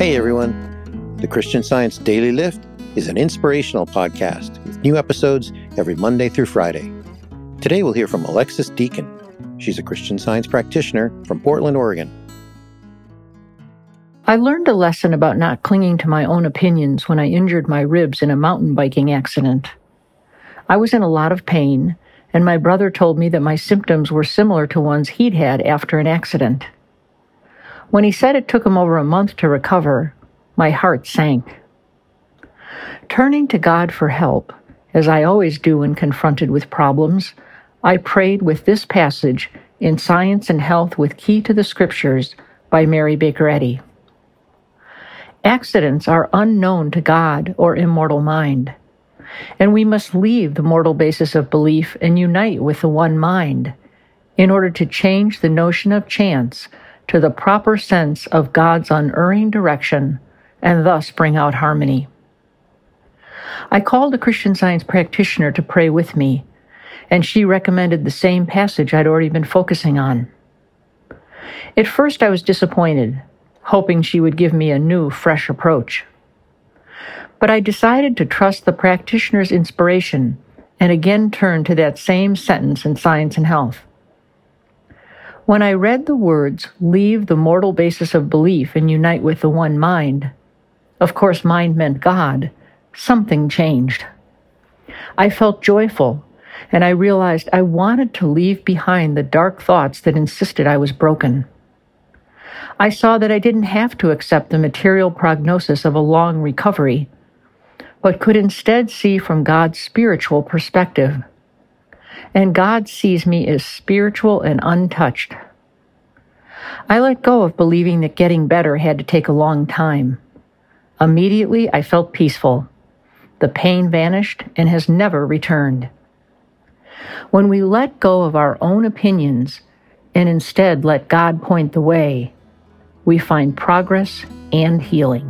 Hey everyone, the Christian Science Daily Lift is an inspirational podcast with new episodes every Monday through Friday. Today we'll hear from Alexis Deacon. She's a Christian Science practitioner from Portland, Oregon. I learned a lesson about not clinging to my own opinions when I injured my ribs in a mountain biking accident. I was in a lot of pain, and my brother told me that my symptoms were similar to ones he'd had after an accident. When he said it took him over a month to recover, my heart sank. Turning to God for help, as I always do when confronted with problems, I prayed with this passage in Science and Health with Key to the Scriptures by Mary Baker Eddy. Accidents are unknown to God or immortal mind, and we must leave the mortal basis of belief and unite with the one mind in order to change the notion of chance to the proper sense of God's unerring direction and thus bring out harmony. I called a Christian Science practitioner to pray with me, and she recommended the same passage I'd already been focusing on. At first I was disappointed, hoping she would give me a new, fresh approach. But I decided to trust the practitioner's inspiration and again turn to that same sentence in Science and Health. When I read the words, leave the mortal basis of belief and unite with the one mind, of course mind meant God, something changed. I felt joyful, and I realized I wanted to leave behind the dark thoughts that insisted I was broken. I saw that I didn't have to accept the material prognosis of a long recovery, but could instead see from God's spiritual perspective. And God sees me as spiritual and untouched. I let go of believing that getting better had to take a long time. Immediately, I felt peaceful. The pain vanished and has never returned. When we let go of our own opinions and instead let God point the way, we find progress and healing.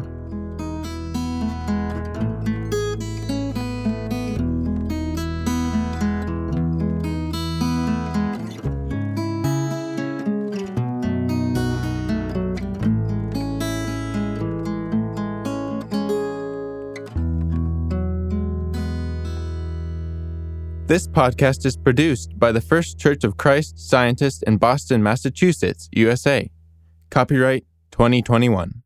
This podcast is produced by the First Church of Christ Scientist in Boston, Massachusetts, USA. Copyright 2021.